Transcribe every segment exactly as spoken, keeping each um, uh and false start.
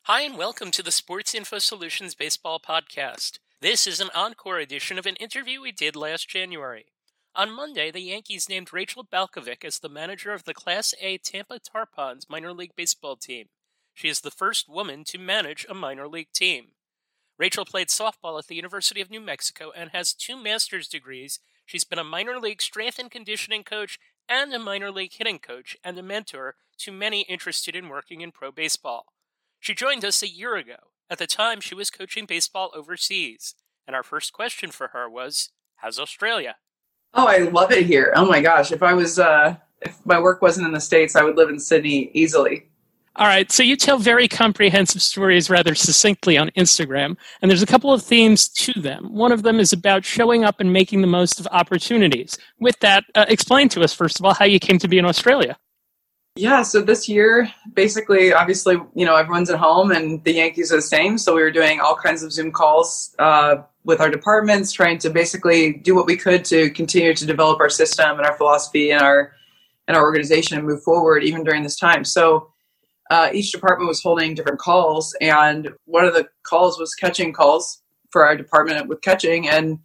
Hi, and welcome to the Sports Info Solutions Baseball Podcast. This is an encore edition of an interview we did last January. On Monday, the Yankees named Rachel Balkovec as the manager of the Class A Tampa Tarpons minor league baseball team. She is the first woman to manage a minor league team. Rachel played softball at the University of New Mexico and has two master's degrees. She's been a minor league strength and conditioning coach and a minor league hitting coach and a mentor to many interested in working in pro baseball. She joined us a year ago. At the time, she was coaching baseball overseas. And our first question for her was, how's Australia? Oh, I love it here. Oh my gosh. If I was, uh, if my work wasn't in the States, I would live in Sydney easily. All right. So you tell very comprehensive stories rather succinctly on Instagram. And there's a couple of themes to them. One of them is about showing up and making the most of opportunities. With that, uh, explain to us, first of all, how you came to be in Australia. Yeah, so this year, basically, obviously, you know, everyone's at home and the Yankees are the same. So we were doing all kinds of Zoom calls uh, with our departments, trying to basically do what we could to continue to develop our system and our philosophy and our and our organization and move forward even during this time. So uh, each department was holding different calls, and one of the calls was catching calls for our department with catching. And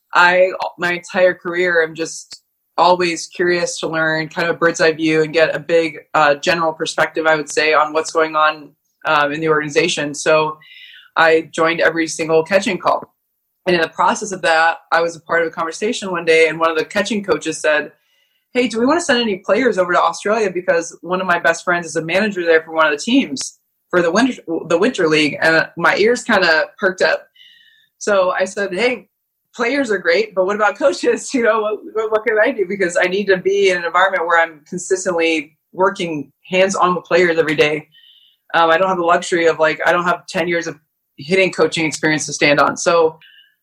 I, my entire career, I'm just always curious to learn kind of a bird's eye view and get a big uh, general perspective, I would say, on what's going on um, in the organization. So I joined every single catching call. And in the process of that, I was a part of a conversation one day, and one of the catching coaches said, hey, do we want to send any players over to Australia? Because one of my best friends is a manager there for one of the teams for the winter, the winter league. And my ears kind of perked up. So I said, hey, players are great, but what about coaches? You know, what, what can I do? Because I need to be in an environment where I'm consistently working hands-on with players every day. Um, I don't have the luxury of like, I don't have ten years of hitting coaching experience to stand on. So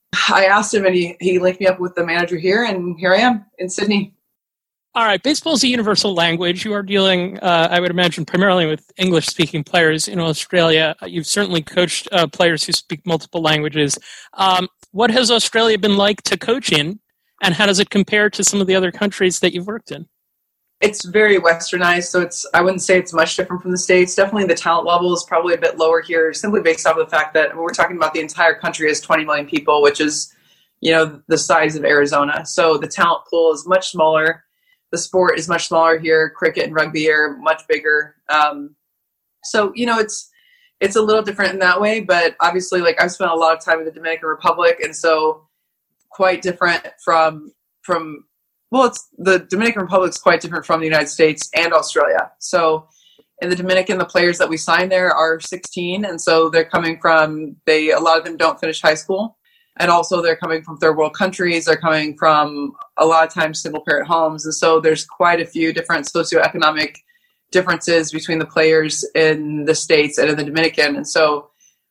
I asked him, and he, he linked me up with the manager here, and here I am in Sydney. All right, baseball is a universal language. You are dealing, uh, I would imagine, primarily with English-speaking players in Australia. You've certainly coached uh, players who speak multiple languages. Um, what has Australia been like to coach in, and how does it compare to some of the other countries that you've worked in? It's very westernized, so it's I wouldn't say it's much different from the States. Definitely the talent level is probably a bit lower here, simply based off of the fact that we're talking about the entire country as twenty million people, which is, you know, the size of Arizona. So the talent pool is much smaller. The sport is much smaller here. Cricket and rugby are much bigger. Um, so, you know, it's it's a little different in that way. But obviously, like, I've spent a lot of time in the Dominican Republic, and so quite different from from well, it's the Dominican Republic is quite different from the United States and Australia. So in the Dominican, the players that we sign there are sixteen, and so they're coming from they a lot of them don't finish high school. And also they're coming from third world countries. They're coming from a lot of times single parent homes. And so there's quite a few different socioeconomic differences between the players in the States and in the Dominican. And so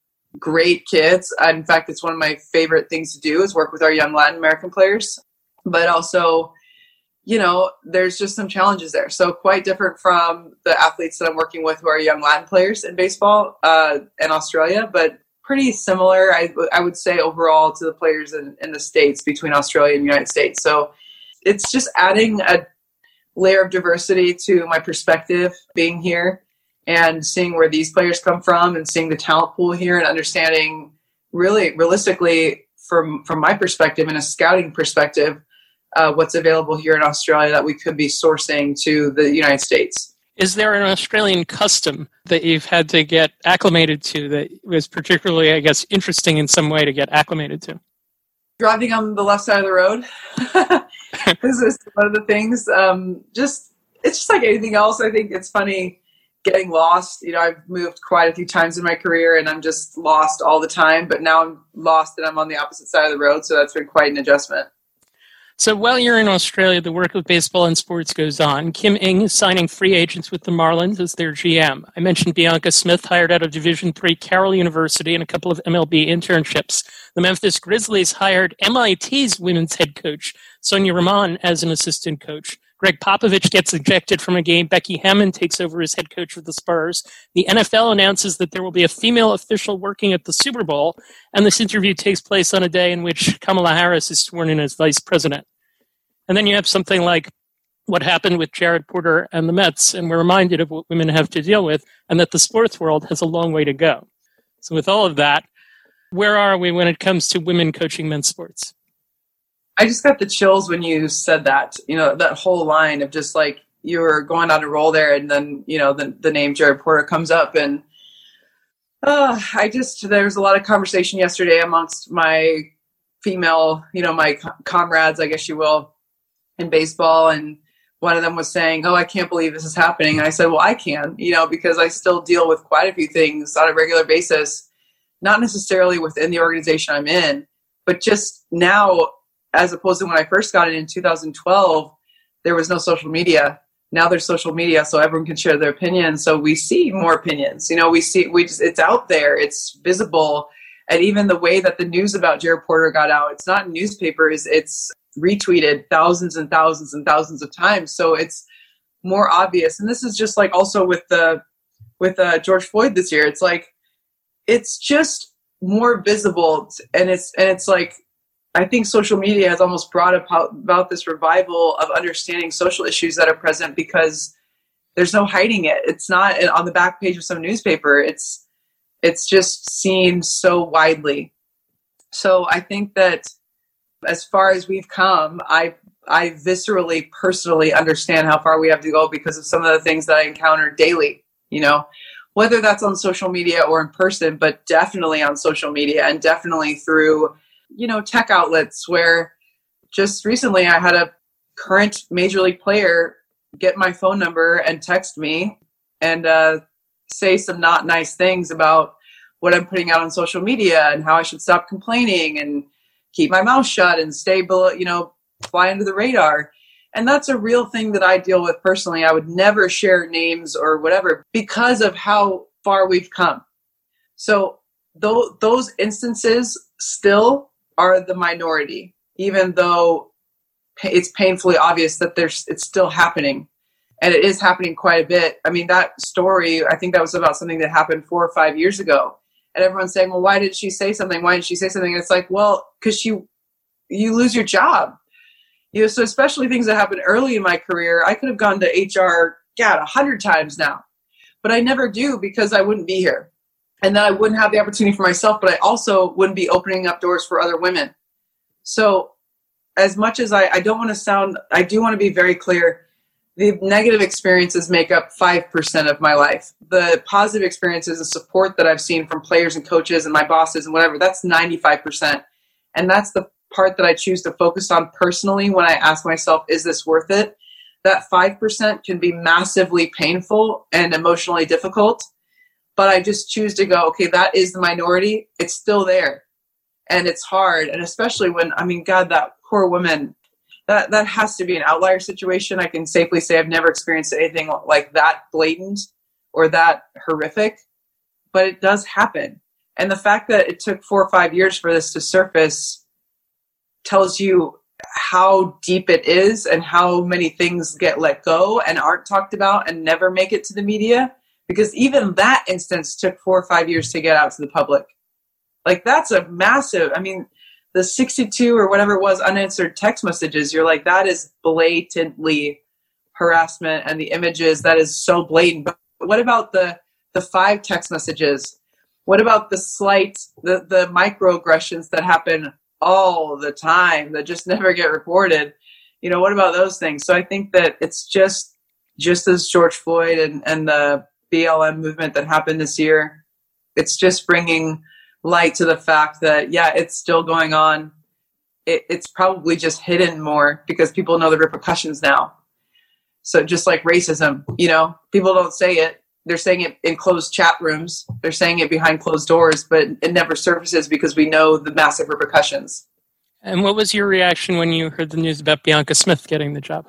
great kids. In fact, it's one of my favorite things to do is work with our young Latin American players. But also, you know, there's just some challenges there. So quite different from the athletes that I'm working with who are young Latin players in baseball uh, in Australia, but pretty similar, I, I would say, overall to the players in, in the States between Australia and the United States. So it's just adding a layer of diversity to my perspective being here and seeing where these players come from and seeing the talent pool here and understanding really realistically from, from my perspective and a scouting perspective, uh, what's available here in Australia that we could be sourcing to the United States. Is there an Australian custom that you've had to get acclimated to that was particularly, I guess, interesting in some way to get acclimated to? Driving on the left side of the road. This is one of the things. Um, just it's just like anything else. I think it's funny getting lost. You know, I've moved quite a few times in my career, and I'm just lost all the time. But now I'm lost, and I'm on the opposite side of the road. So that's been quite an adjustment. So while you're in Australia, the work of baseball and sports goes on. Kim Ng is signing free agents with the Marlins as their G M. I mentioned Bianca Smith, hired out of Division three Carroll University, and a couple of M L B internships. The Memphis Grizzlies hired M I T's women's head coach, Sonia Rahman, as an assistant coach. Greg Popovich gets ejected from a game. Becky Hammon takes over as head coach of the Spurs. The N F L announces that there will be a female official working at the Super Bowl, and this interview takes place on a day in which Kamala Harris is sworn in as vice president. And then you have something like what happened with Jared Porter and the Mets, and we're reminded of what women have to deal with, and that the sports world has a long way to go. So with all of that, where are we when it comes to women coaching men's sports? I just got the chills when you said that, you know, that whole line of just like you were going on a roll there, and then, you know, the, the name Jared Porter comes up, and uh, I just, there was a lot of conversation yesterday amongst my female, you know, my comrades, I guess you will, in baseball. And one of them was saying, oh, I can't believe this is happening. And I said, well, I can, you know, because I still deal with quite a few things on a regular basis, not necessarily within the organization I'm in, but just now, as opposed to when I first got in in two thousand twelve, there was no social media. Now there's social media, so everyone can share their opinions. So we see more opinions. You know, we see, we just, it's out there, it's visible. And even the way that the news about Jared Porter got out, it's not in newspapers, it's retweeted thousands and thousands and thousands of times. So it's more obvious. And this is just like also with the, with uh, George Floyd this year, it's like, it's just more visible. And it's, and it's like, I think social media has almost brought about, about this revival of understanding social issues that are present, because there's no hiding it. It's not on the back page of some newspaper. It's it's just seen so widely. So I think that as far as we've come, I I viscerally, personally understand how far we have to go because of some of the things that I encounter daily, you know, whether that's on social media or in person, but definitely on social media and definitely through, you know, tech outlets, where just recently I had a current major league player get my phone number and text me and uh, say some not nice things about what I'm putting out on social media and how I should stop complaining and keep my mouth shut and stay below, you know, fly under the radar. And that's a real thing that I deal with personally. I would never share names or whatever because of how far we've come. So th- those instances still are the minority, even though it's painfully obvious that there's it's still happening, and it is happening quite a bit. I mean, that story, I think that was about something that happened four or five years ago, and everyone's saying, well, why did she say something? Why did she say something? And it's like, well, because you you lose your job, you know. So especially things that happened early in my career, I could have gone to H R, God, a hundred times now, but I never do because I wouldn't be here. And then I wouldn't have the opportunity for myself, but I also wouldn't be opening up doors for other women. So as much as I, I don't want to sound, I do want to be very clear. The negative experiences make up five percent of my life. The positive experiences and support that I've seen from players and coaches and my bosses and whatever, that's ninety-five percent. And that's the part that I choose to focus on personally when I ask myself, is this worth it? That five percent can be massively painful and emotionally difficult. But I just choose to go, okay, that is the minority. It's still there. And it's hard. And especially when, I mean, God, that poor woman, that, that has to be an outlier situation. I can safely say I've never experienced anything like that blatant or that horrific, but it does happen. And the fact that it took four or five years for this to surface tells you how deep it is and how many things get let go and aren't talked about and never make it to the media. Because even that instance took four or five years to get out to the public. Like, that's a massive, I mean, the sixty-two or whatever it was unanswered text messages, you're like, that is blatantly harassment, and the images, that is so blatant. But what about the the five text messages? What about the slight, the, the microaggressions that happen all the time that just never get reported? You know, what about those things? So I think that it's just, just as George Floyd and, and the B L M movement that happened this year, it's just bringing light to the fact that, yeah, it's still going on. It, it's probably just hidden more because people know the repercussions now. So just like racism, you know, people don't say it. They're saying it in closed chat rooms. They're saying it behind closed doors, but it never surfaces because we know the massive repercussions. And what was your reaction when you heard the news about Bianca Smith getting the job?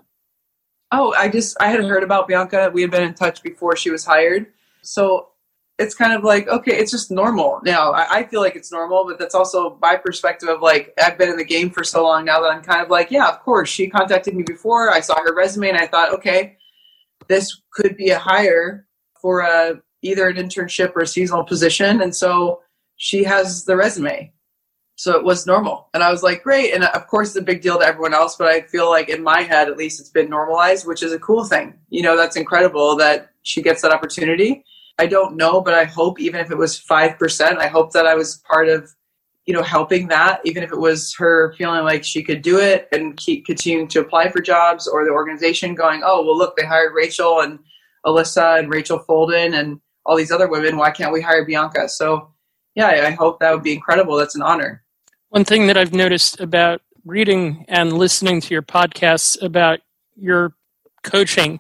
Oh, I just, I had heard about Bianca. We had been in touch before she was hired. So it's kind of like, okay, it's just normal. Now, I, I feel like it's normal, but that's also my perspective of like, I've been in the game for so long now that I'm kind of like, yeah, of course. She contacted me before. I saw her resume and I thought, okay, this could be a hire for a, either an internship or a seasonal position. And so she has the resume. So it was normal. And I was like, great. And of course, it's a big deal to everyone else, but I feel like in my head, at least it's been normalized, which is a cool thing. You know, that's incredible that she gets that opportunity. I don't know, but I hope even if it was five percent, I hope that I was part of, you know, helping that, even if it was her feeling like she could do it and keep continuing to apply for jobs, or the organization going, oh, well, look, they hired Rachel and Alyssa and Rachel Folden and all these other women. Why can't we hire Bianca? So yeah, I hope that would be incredible. That's an honor. One thing that I've noticed about reading and listening to your podcasts about your coaching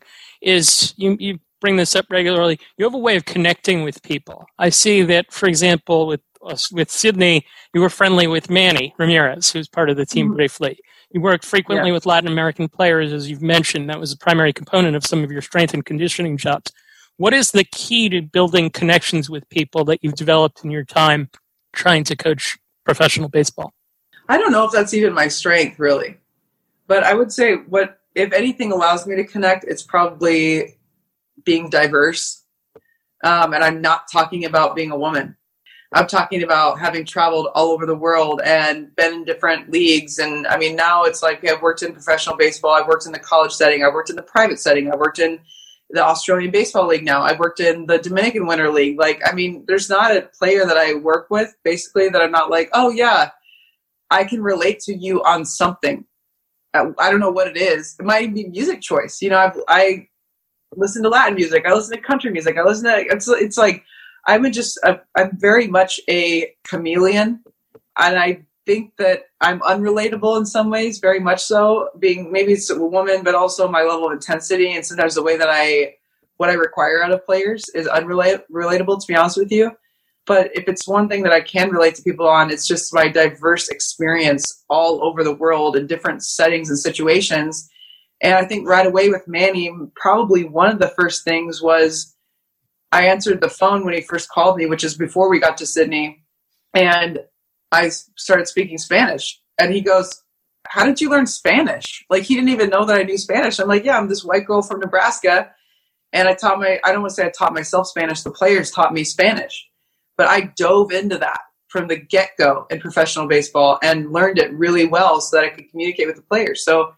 is you, you bring this up regularly. You have a way of connecting with people. I see that, for example, with with Sydney, you were friendly with Manny Ramirez, who's part of the team mm-hmm. briefly. You worked frequently yeah. with Latin American players, as you've mentioned. That was a primary component of some of your strength and conditioning jobs. What is the key to building connections with people that you've developed in your time trying to coach professional baseball? I don't know if that's even my strength, really. But I would say what, if anything allows me to connect, it's probably being diverse. Um, and I'm not talking about being a woman. I'm talking about having traveled all over the world and been in different leagues. And I mean, now it's like I've worked in professional baseball. I've worked in the college setting. I've worked in the private setting. I've worked in the Australian Baseball League now. I've worked in the Dominican Winter League. Like, I mean, there's not a player that I work with, basically, that I'm not like, oh, yeah, I can relate to you on something. I don't know what it is. It might be music choice. You know, I've, I listen to Latin music. I listen to country music. I listen to, it's, it's like, I'm just, a, I'm very much a chameleon. And I think that I'm unrelatable in some ways, very much so, being maybe it's a woman, but also my level of intensity. And sometimes the way that I, what I require out of players is unrelatable, to be honest with you. But if it's one thing that I can relate to people on, it's just my diverse experience all over the world in different settings and situations. And I think right away with Manny, probably one of the first things was I answered the phone when he first called me, which is before we got to Sydney. And I started speaking Spanish. And he goes, how did you learn Spanish? Like, he didn't even know that I knew Spanish. I'm like, yeah, I'm this white girl from Nebraska. And I taught my, I don't want to say I taught myself Spanish. The players taught me Spanish. But I dove into that from the get-go in professional baseball and learned it really well so that I could communicate with the players. So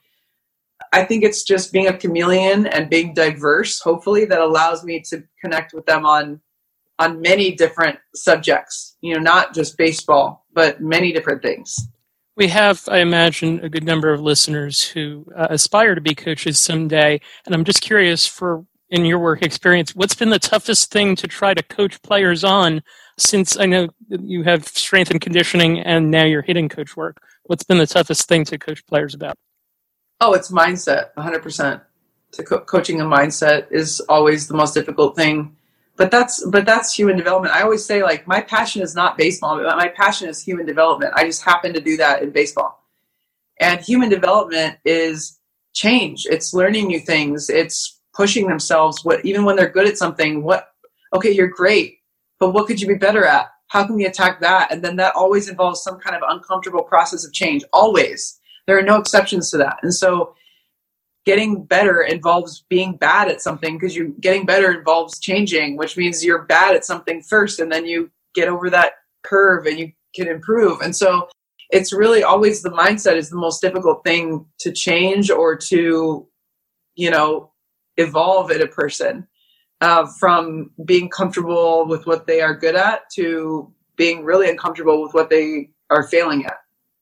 I think it's just being a chameleon and being diverse, hopefully, that allows me to connect with them on on many different subjects, you know, not just baseball, but many different things. We have, I imagine, a good number of listeners who uh, aspire to be coaches someday. And I'm just curious, for in your work experience, what's been the toughest thing to try to coach players on, since I know that you have strength and conditioning and now you're hitting coach work? What's been the toughest thing to coach players about? Oh, it's mindset, one hundred percent. To co- coaching a mindset is always the most difficult thing. But that's but that's human development. I always say, like, my passion is not baseball, but my passion is human development. I just happen to do that in baseball. And human development is change. It's learning new things. It's pushing themselves. What even when they're good at something, what okay, you're great, but what could you be better at? How can we attack that? And then that always involves some kind of uncomfortable process of change. Always. There are no exceptions to that. And so getting better involves being bad at something, because you getting better involves changing, which means you're bad at something first, and then you get over that curve and you can improve. And so it's really always the mindset is the most difficult thing to change or to, you know, evolve in a person, uh, from being comfortable with what they are good at to being really uncomfortable with what they are failing at.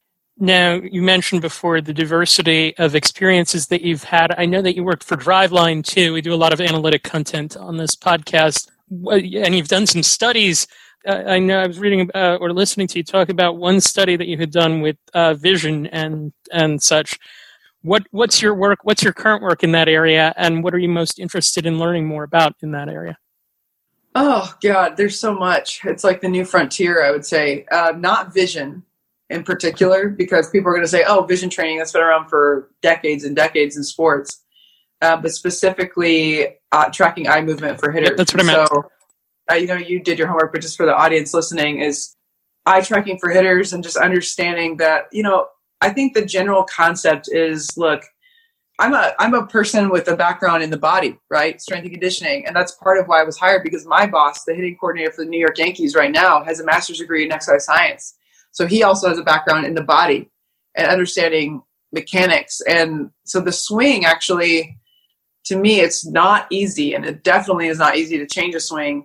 Now, you mentioned before the diversity of experiences that you've had. I know that you worked for Driveline, too. We do a lot of analytic content on this podcast. And you've done some studies. Uh, I know I was reading uh, or listening to you talk about one study that you had done with uh, vision and and such. What What's your work? What's your current work in that area? And what are you most interested in learning more about in that area? Oh, God, there's so much. It's like the new frontier, I would say. Uh, not vision in particular, because people are going to say, oh, vision training, that's been around for decades and decades in sports, uh, but specifically uh, tracking eye movement for hitters. Yep, that's what I meant. So, uh, you know, you did your homework, but just for the audience listening, is eye tracking for hitters and just understanding that, you know, I think the general concept is, look, I'm a I'm a person with a background in the body, right? Strength and conditioning. And that's part of why I was hired, because my boss, the hitting coordinator for the New York Yankees right now, has a master's degree in exercise science. So he also has a background in the body and understanding mechanics. And so the swing, actually, to me, it's not easy. And it definitely is not easy to change a swing.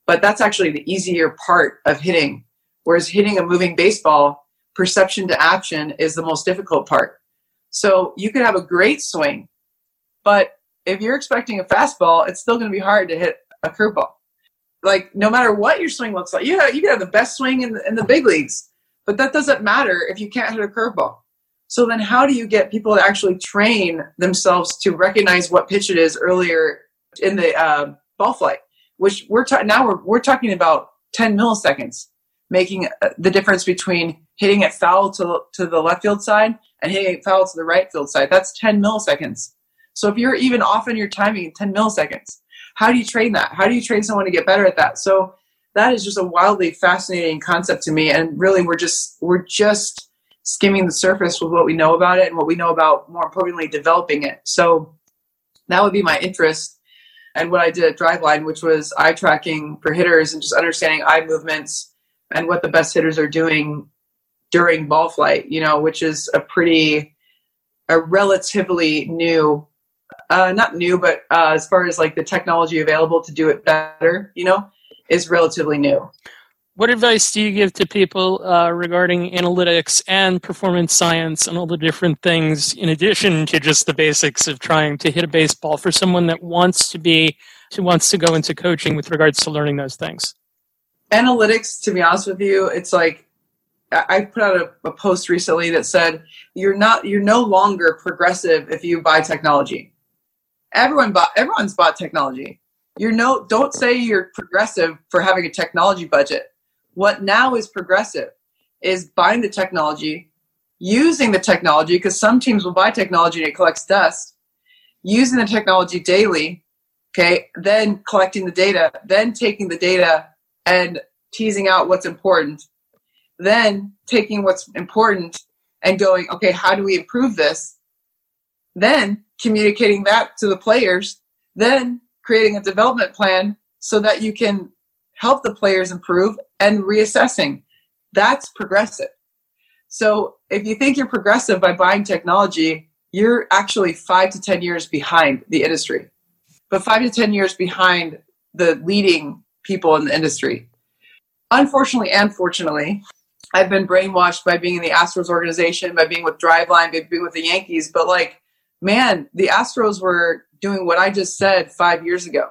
but that's actually the easier part of hitting. Whereas hitting a moving baseball, perception to action is the most difficult part. So you could have a great swing, but if you're expecting a fastball, it's still going to be hard to hit a curveball. Like, no matter what your swing looks like, yeah, you can have the best swing in the, in the big leagues, but that doesn't matter if you can't hit a curveball. So then how do you get people to actually train themselves to recognize what pitch it is earlier in the uh, ball flight, which we're ta- now we're, we're talking about ten milliseconds, making the difference between hitting it foul to, to the left field side and hitting it foul to the right field side. That's ten milliseconds. So if you're even off in your timing, ten milliseconds, how do you train that? How do you train someone to get better at that? So that is just a wildly fascinating concept to me. And really, we're just we're just skimming the surface with what we know about it and what we know about, more importantly, developing it. So that would be my interest. And what I did at Driveline, which was eye tracking for hitters and just understanding eye movements and what the best hitters are doing during ball flight, you know, which is a pretty, a relatively new, uh, not new, but uh, as far as like the technology available to do it better, you know, is relatively new. What advice do you give to people uh, regarding analytics and performance science and all the different things, in addition to just the basics of trying to hit a baseball, for someone that wants to be, who wants to go into coaching with regards to learning those things? Analytics, to be honest with you, it's like, I put out a, a post recently that said, you're not, you're no longer progressive if you buy technology. Everyone bought, everyone's bought technology. You're no, don't say you're progressive for having a technology budget. What now is progressive is buying the technology, using the technology, because some teams will buy technology and it collects dust, using the technology daily, okay, then collecting the data, then taking the data and teasing out what's important, then taking what's important and going, okay, how do we improve this? Then communicating that to the players, then creating a development plan so that you can help the players improve, and reassessing. That's progressive. So if you think you're progressive by buying technology, you're actually five to ten years behind the industry, but five to ten years behind the leading people in the industry. Unfortunately and fortunately, I've been brainwashed by being in the Astros organization, by being with Driveline, by being with the Yankees. But like, man, the Astros were doing what I just said five years ago.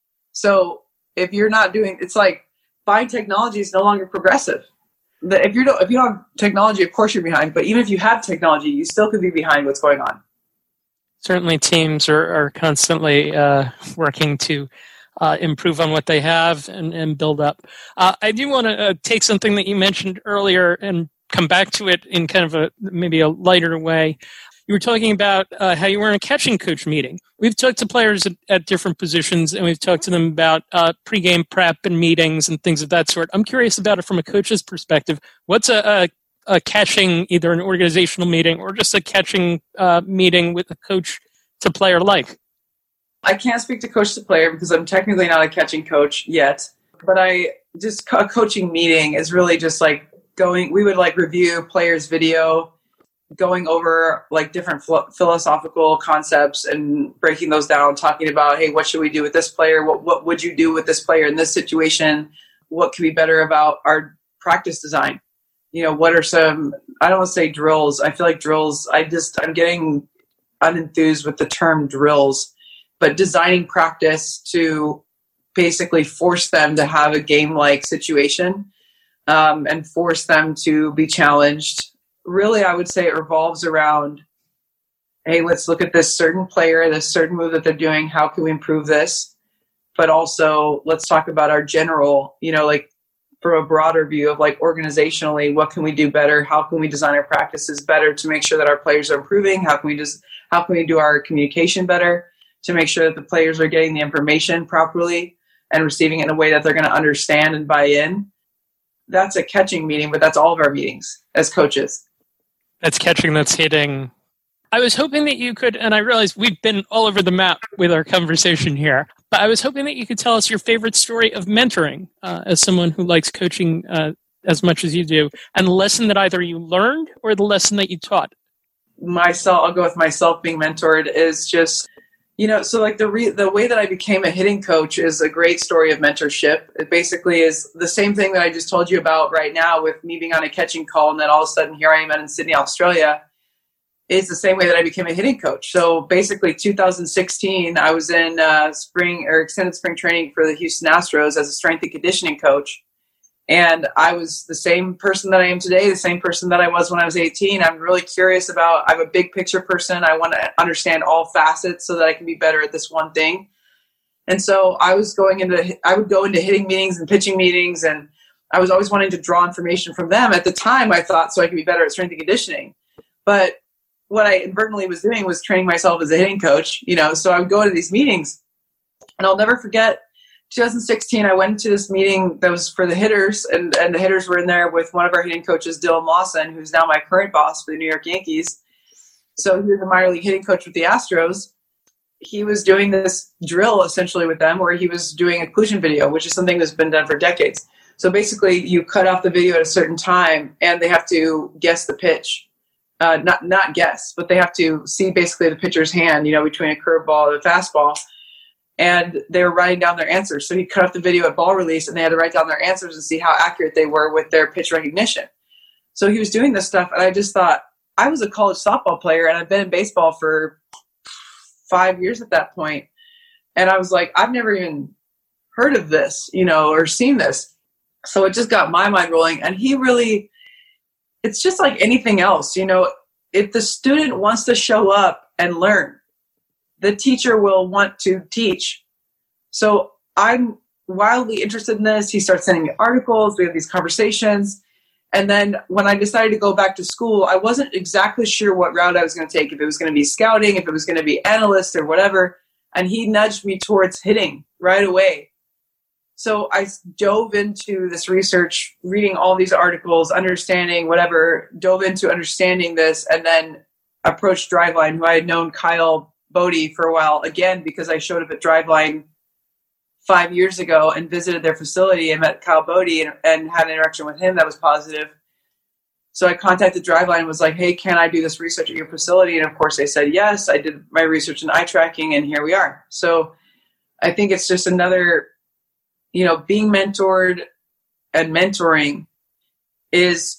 So if you're not doing, it's like buying technology is no longer progressive. The, if you don't, if you don't have technology, of course you're behind. But even if you have technology, you still could be behind what's going on. Certainly, teams are, are constantly uh, working to uh, improve on what they have and, and build up. Uh, I do want to uh, take something that you mentioned earlier and come back to it in kind of a maybe a lighter way. You were talking about uh, how you were in a catching coach meeting. We've talked to players at, at different positions, and we've talked to them about uh, pregame prep and meetings and things of that sort. I'm curious about it from a coach's perspective. What's a, a, a catching, either an organizational meeting or just a catching uh, meeting with a coach to player like? I can't speak to coach to player because I'm technically not a catching coach yet. But I just a coaching meeting is really just like going. We would like review players' video, going over like different philosophical concepts and breaking those down, talking about, hey, what should we do with this player? What what would you do with this player in this situation? What can be better about our practice design? You know, what are some, I don't want to say drills. I feel like drills, I just, I'm getting unenthused with the term drills, but designing practice to basically force them to have a game-like situation um, and force them to be challenged. Really, I would say it revolves around, hey, let's look at this certain player, this certain move that they're doing. How can we improve this? But also, let's talk about our general, you know, like from a broader view of like organizationally, what can we do better? How can we design our practices better to make sure that our players are improving? How can we just, how can we do our communication better to make sure that the players are getting the information properly and receiving it in a way that they're going to understand and buy in? That's a catching meeting, but that's all of our meetings as coaches. That's catching, that's hitting. I was hoping that you could, and I realize we've been all over the map with our conversation here, but I was hoping that you could tell us your favorite story of mentoring uh, as someone who likes coaching uh, as much as you do, and the lesson that either you learned or the lesson that you taught. Myself, I'll go with myself being mentored is just, You know, so like the re- the way that I became a hitting coach is a great story of mentorship. It basically is the same thing that I just told you about right now with me being on a catching call and then all of a sudden here I am in Sydney, Australia. It's the same way that I became a hitting coach. So basically two thousand sixteen, I was in uh, spring or extended spring training for the Houston Astros as a strength and conditioning coach. And I was the same person that I am today, the same person that I was when I was eighteen. I'm really curious about, I'm a big picture person. I want to understand all facets so that I can be better at this one thing. And so I was going into, I would go into hitting meetings and pitching meetings, and I was always wanting to draw information from them. At the time, I thought so I could be better at strength and conditioning. But what I inadvertently was doing was training myself as a hitting coach, you know, so I would go to these meetings, and I'll never forget twenty sixteen, I went to this meeting that was for the hitters, and, and the hitters were in there with one of our hitting coaches, Dylan Lawson, who's now my current boss for the New York Yankees. So he was a minor league hitting coach with the Astros. He was doing this drill essentially with them where he was doing occlusion video, which is something that's been done for decades. So basically you cut off the video at a certain time and they have to guess the pitch. Uh, not not guess, but they have to see basically the pitcher's hand, you know, between a curveball and a fastball. And they were writing down their answers. So he cut off the video at ball release, and they had to write down their answers and see how accurate they were with their pitch recognition. So he was doing this stuff, and I just thought, I was a college softball player, and I've been in baseball for five years at that point. And I was like, I've never even heard of this, you know, or seen this. So it just got my mind rolling. And he really, it's just like anything else, you know, if the student wants to show up and learn, the teacher will want to teach. So I'm wildly interested in this. He starts sending me articles. We have these conversations. And then when I decided to go back to school, I wasn't exactly sure what route I was going to take, if it was going to be scouting, if it was going to be analyst or whatever. And he nudged me towards hitting right away. So I dove into this research, reading all these articles, understanding whatever, dove into understanding this, and then approached Driveline, who I had known Kyle Bodie for a while, again, because I showed up at Driveline five years ago and visited their facility and met Kyle Bodie and, and had an interaction with him that was positive. So I contacted Driveline and was like, hey, can I do this research at your facility? And of course they said yes. I did my research in eye tracking, and here we are. So I think it's just another, you know, being mentored and mentoring is,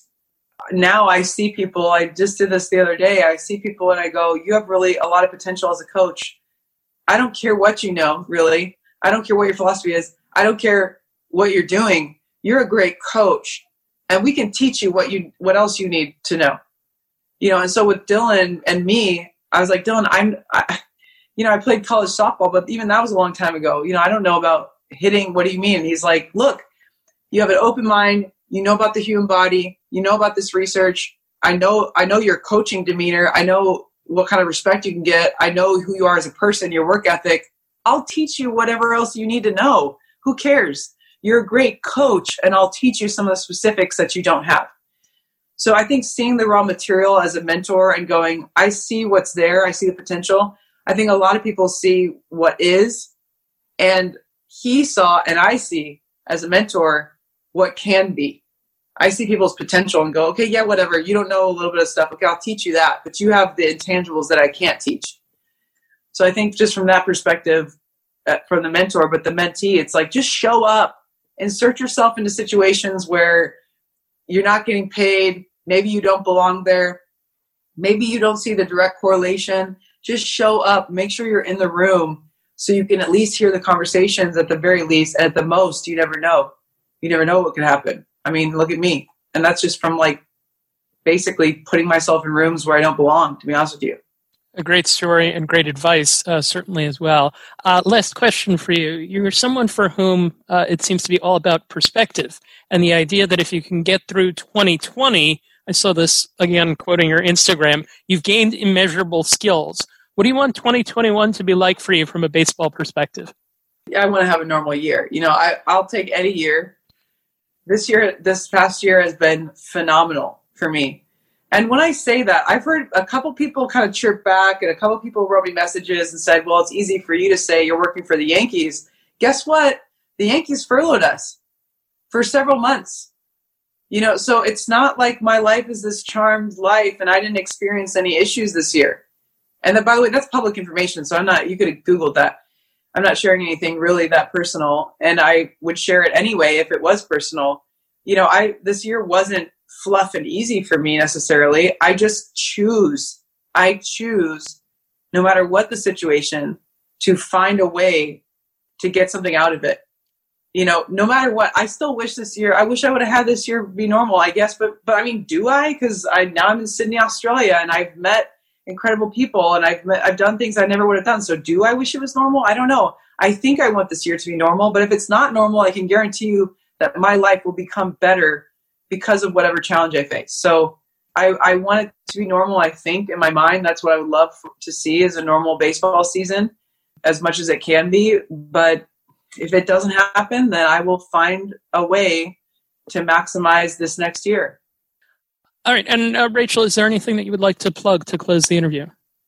now I see people, I just did this the other day, I see people and I go, you have really a lot of potential as a coach. I don't care what you know, really. I don't care what your philosophy is. I don't care what you're doing. You're a great coach, and we can teach you what you what else you need to know. You know, and so with Dylan and me, I was like, Dylan, I'm, I, you know, I played college softball, but even that was a long time ago. You know, I don't know about hitting. What do you mean? And he's like, look, you have an open mind. You know about the human body. You know about this research. I know I know your coaching demeanor. I know what kind of respect you can get. I know who you are as a person, your work ethic. I'll teach you whatever else you need to know. Who cares? You're a great coach, and I'll teach you some of the specifics that you don't have. So I think seeing the raw material as a mentor and going, I see what's there. I see the potential. I think a lot of people see what is, and he saw and I see as a mentor what can be. I see people's potential and go, okay, yeah, whatever. You don't know a little bit of stuff. Okay, I'll teach you that. But you have the intangibles that I can't teach. So I think just from that perspective, uh, from the mentor, but the mentee, it's like just show up, insert yourself into situations where you're not getting paid. Maybe you don't belong there. Maybe you don't see the direct correlation. Just show up. Make sure you're in the room so you can at least hear the conversations at the very least. And at the most, you never know. You never know what could happen. I mean, look at me. And that's just from like basically putting myself in rooms where I don't belong, to be honest with you. A great story and great advice, uh, certainly as well. Uh, last question for you. You're someone for whom uh, it seems to be all about perspective and the idea that if you can get through twenty twenty, I saw this, again, quoting your Instagram, you've gained immeasurable skills. What do you want twenty twenty-one to be like for you from a baseball perspective? Yeah, I want to have a normal year. You know, I, I'll take any year. This year, this past year has been phenomenal for me. And when I say that, I've heard a couple people kind of chirp back, and a couple people wrote me messages and said, well, it's easy for you to say you're working for the Yankees. Guess what? The Yankees furloughed us for several months. You know, so it's not like my life is this charmed life and I didn't experience any issues this year. And then, by the way, that's public information. So I'm not, you could have Googled that. I'm not sharing anything really that personal. And I would share it anyway if it was personal. You know, I, this year wasn't fluff and easy for me necessarily. I just choose, I choose, no matter what the situation, to find a way to get something out of it. You know, no matter what, I still wish this year, I wish I would have had this year be normal, I guess. But, but I mean, do I? Because I, now I'm in Sydney, Australia, and I've met incredible people, and I've met, I've done things I never would have done. So do I wish it was normal? I don't know. I think I want this year to be normal, but if it's not normal, I can guarantee you that my life will become better because of whatever challenge I face. So I, I want it to be normal, I think, in my mind. That's what I would love for, to see is a normal baseball season as much as it can be. But if it doesn't happen, then I will find a way to maximize this next year. All right. And uh, Rachel, is there anything that you would like to plug to close the interview?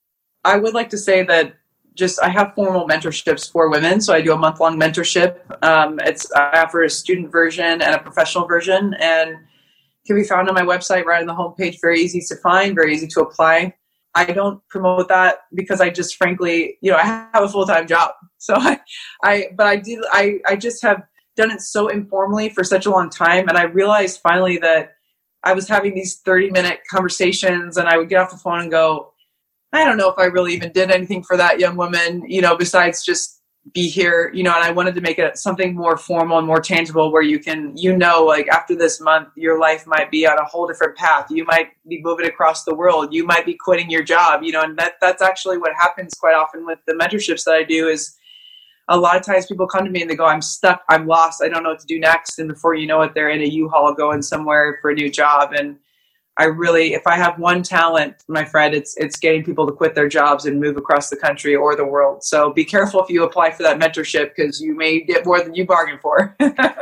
I would like to say that just I have formal mentorships for women. So I do a month-long mentorship. Um, it's I offer a student version and a professional version, and can be found on my website right on the homepage. Very easy to find, very easy to apply. I don't promote that because I just frankly, you know, I have a full-time job. So I, I but I did, I, I just have done it so informally for such a long time. And I realized finally that I was having these thirty minute conversations, and I would get off the phone and go, I don't know if I really even did anything for that young woman, you know, besides just be here, you know, and I wanted to make it something more formal and more tangible where you can, you know, like after this month, your life might be on a whole different path. You might be moving across the world. You might be quitting your job, you know, and that that's actually what happens quite often with the mentorships that I do is a lot of times people come to me and they go, I'm stuck, I'm lost, I don't know what to do next. And before you know it, they're in a U-Haul going somewhere for a new job. And I really, if I have one talent, my friend, it's it's getting people to quit their jobs and move across the country or the world. So be careful if you apply for that mentorship because you may get more than you bargained for.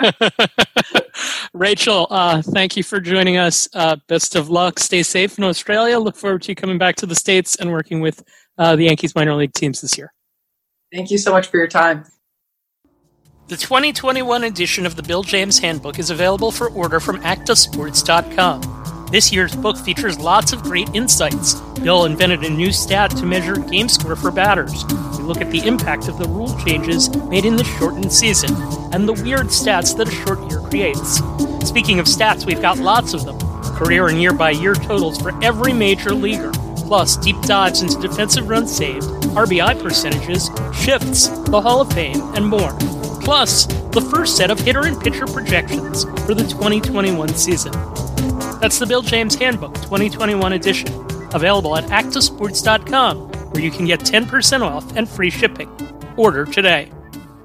Rachel, uh, thank you for joining us. Uh, best of luck. Stay safe in Australia. Look forward to you coming back to the States and working with uh, the Yankees minor league teams this year. Thank you so much for your time. The twenty twenty-one edition of the Bill James Handbook is available for order from acta sports dot com. This year's book features lots of great insights. Bill invented a new stat to measure game score for batters. We look at the impact of the rule changes made in the shortened season, and the weird stats that a short year creates. Speaking of stats, we've got lots of them. Career and year-by-year totals for every major leaguer, plus deep dives into defensive runs saved, R B I percentages, shifts, the Hall of Fame, and more. Plus, the first set of hitter and pitcher projections for the twenty twenty-one season. That's the Bill James Handbook twenty twenty-one edition, available at acta sports dot com, where you can get ten percent off and free shipping. Order today.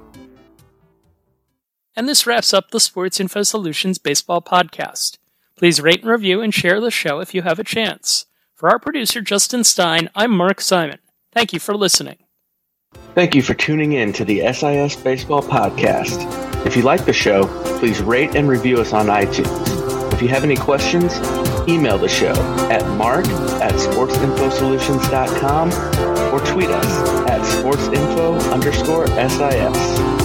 And this wraps up the Sports Info Solutions Baseball Podcast. Please rate and review and share the show if you have a chance. For our producer, Justin Stein, I'm Mark Simon. Thank you for listening. Thank you for tuning in to the S I S Baseball Podcast. If you like the show, please rate and review us on iTunes. If you have any questions, email the show at mark at sportsinfosolutions dot com or tweet us at sportsinfo underscore SIS.